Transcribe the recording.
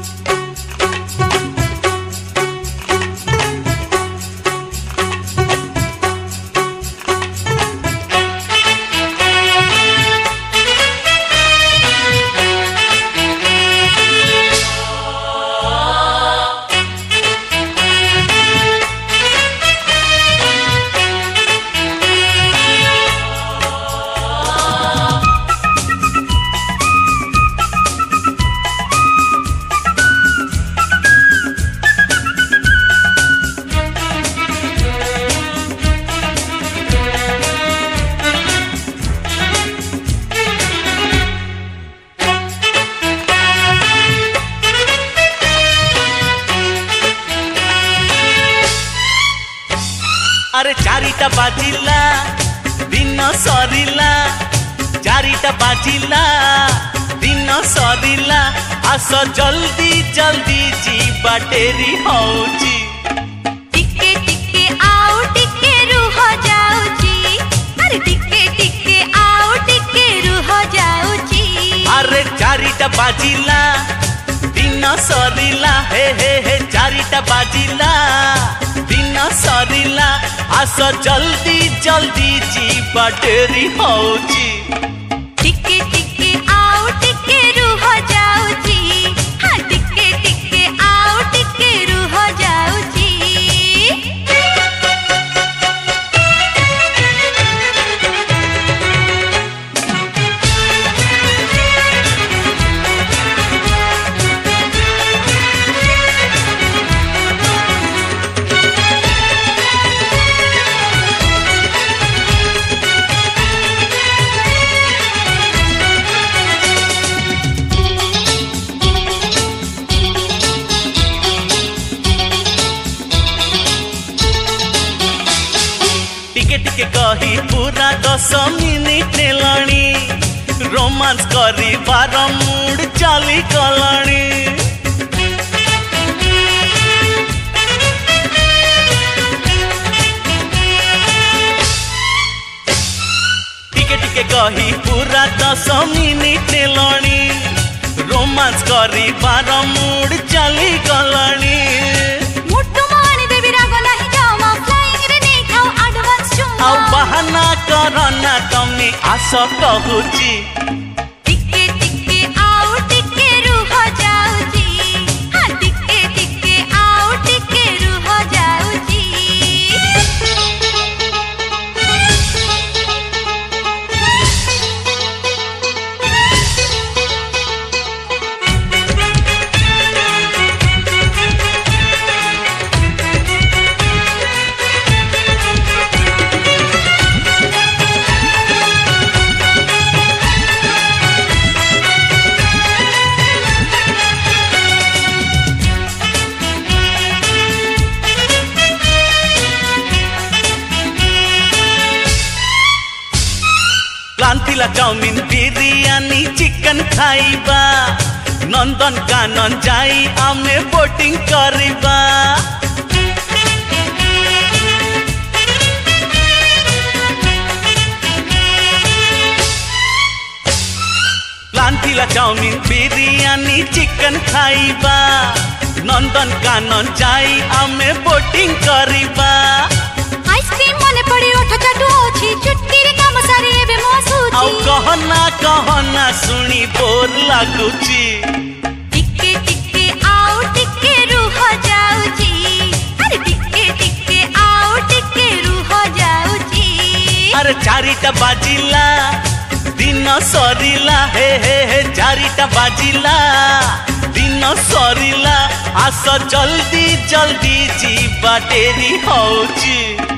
अरे चारिटा बाजिला दिन सरिला, चारिटा बाजिला दिन सरिला, आस जल्दी जल्दी जीवा डेरी होची। टिके टिके आओ टिके रुह जाऊची, अरे टिके टिके आओ टिके रुह जाऊची। अरे चारिटा बाजिला दिन सरिला, हे हे हे चारिटा बाजिला दिन सरिला, आस जल्दी जल्दी जीवा डेरी होची। टिके टिके आओ टिके रुह जाऊची, हाँ टिके टिके आओ टिके रुह जाऊची। टिके टिके कही पूरा 10 मिनिट नेलाणी, रोमांस करी 12 मूड चली गलाणी। टिके टिके कही पूरा 10 मिनिट नेलाणी, रोमांस करी 12 मूड चली गलाणी। आउ बहाना करना तमे आस कहूची। टिके टिके आओ टिके रुह जाऊची, हाँ टिके टिके आओ टिके रुह जाऊची। प्लान चाउमिन बिरियानी चिकन खाइबा, नंदन कानन जाई आमे बोटिंग करिबा। प्लान चाउमिन बिरियानी चिकन खाइबा, नंदन कानन जाई आमे बोटिंग करिबा। आइसक्रीम मने पड़ी ओठ चाटू होची, चुटकी रे काम सारी एबे मोसुची। आउ कहना कहना सुनी बोर लागुची। टिके टिके आओ टिके रुह जाऊची, अरे टिके टिके आओ टिके रुह जाऊची। अरे चारिटा बाजिला दिन सरिला, हे हे हे चारिटा बाजिला दिन सरिला, आस जल्दी जल्दी जीवा डेरी होची।